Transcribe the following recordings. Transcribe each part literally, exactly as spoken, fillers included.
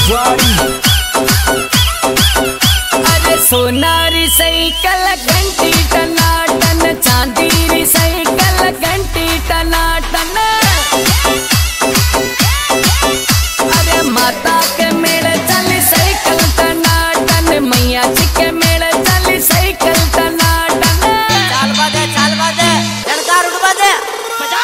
अरे सोनारी साइकिल घंटी टनाटन, चांदी साइकिल घंटी टनाटन। अरे माता के मेड़ चली साइकिल टनाटन, मैया जी के मेड़ चली साइकिल टनाटन। चाल बाजे चाल बाजे लड़का रुक बाजे बजा।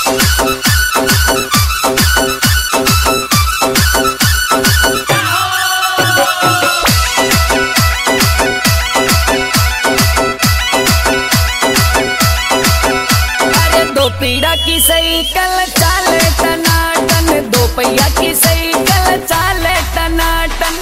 पीड़ा की साइकिल चाले टनाटन, दो पहिया की साइकिल चाले टनाटन।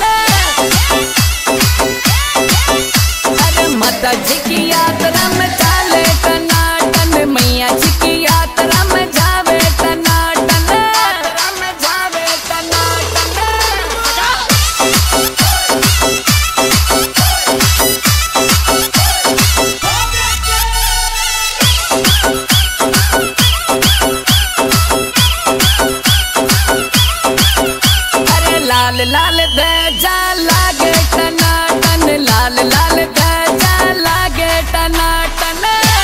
अरे माता जी की यात्रा में चाले टनाटन, मैया जी की यात्रा में जावे टनाटन, यात्रा में जावे टनाटन। लाल लाल ध्वजा लागे टनाटन, लाल लाल ध्वजा लागे टनाटन।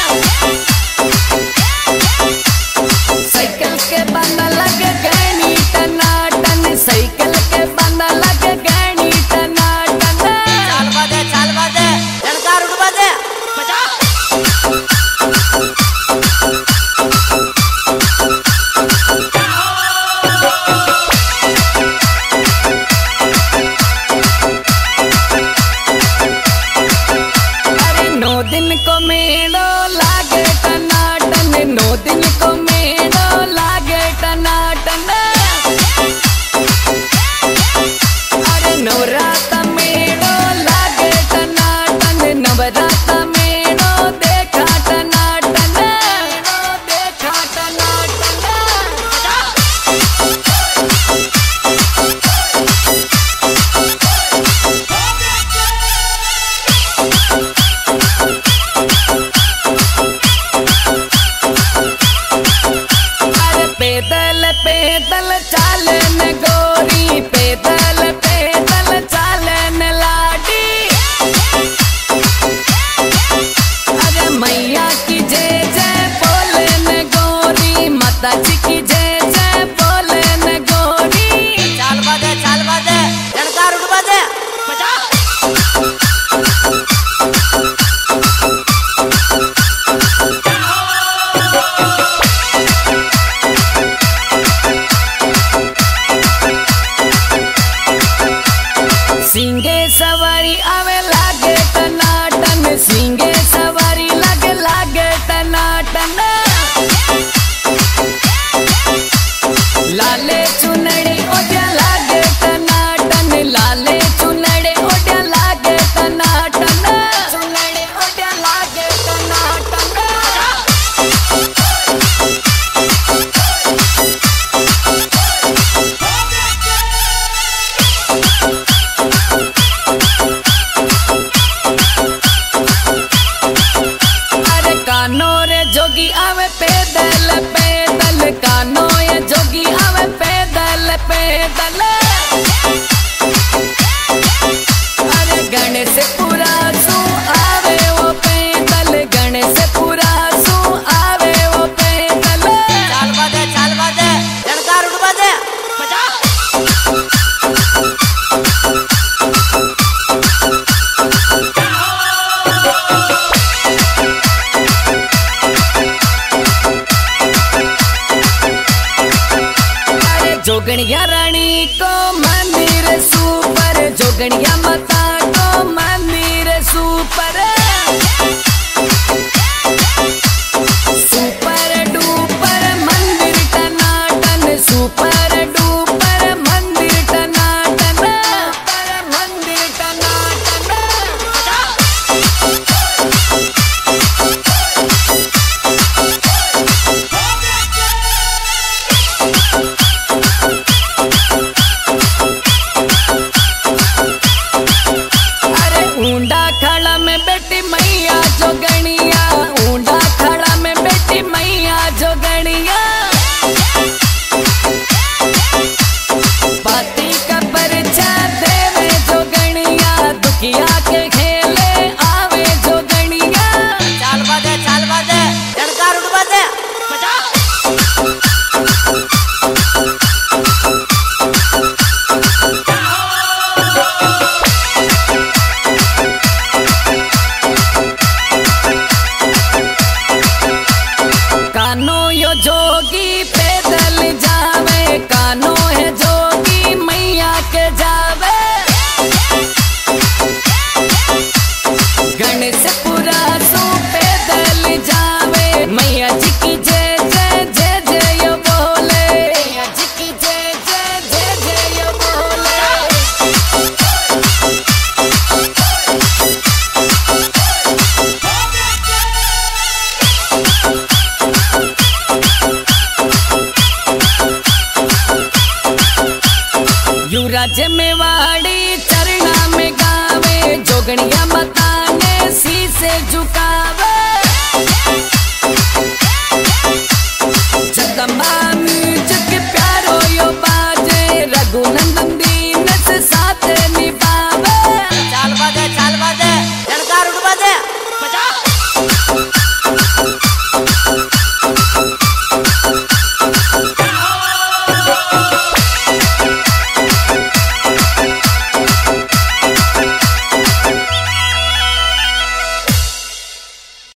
साइकिल के बंदा लगे गहनी टनाटन, साइकिल के बंदा लगे गहनी टनाटन। चाल बाजे चाल बाजे लड़का रुक बाजे बजा। दिन को मेड़ो लागे टनाटन, नौ दिन को मेड़ो लागे टनाटन। अरे नवराता मेड़ो लागे टनाटन, नवराता मेड़ो देखा टनाटन, देखा टनाटन। पैदल पैदल चाले न गोरी, पैदल पैदल चाले न लाडी। अरे मैया की जय जय बोले न गोरी, माता जी की जय जय बोले न गोरी। चाल बाजे चाल बाजे लड़का रुक बाजे बजा। सिंगे सवारी आवे लागे टनाटन, सिंगे सवारी लागे लागे टनाटन। लाले चुनड़ी ओढ़िया लागे टनाटन, लाले चुनड़ी ओढ़िया लागे टनाटन, चुनड़ी ओढ़िया लागे टनाटन। कानो रे जोगी आवे पैदल पैदल, कानो ये जोगी आवे पैदल पैदल। अरे गणेश पुरा सू आवे वो पैदल, गणेश पुरा सू आवे वो पैदल। चाल बाजे चाल बाजे लड़का रुक बाजे बजा। जोगणिया रानी को मंदिर सुपर, जोगणिया माता को मंदिर सुपर। सुपर डुपर मंदिर टनाटन, सुपर डुपर मंदिर टनाटन, मंदिर टनाटन। ऊंडा खड़ा में बेटी मैया जोगणिया, ऊंडा खड़ा में बेटी मैया जोगणिया। बाती का परिचय जिम्मेवाड़ी चरना में गावे जोगणिया मताने शीसे झुकावे जगदम्बा म्यूजिक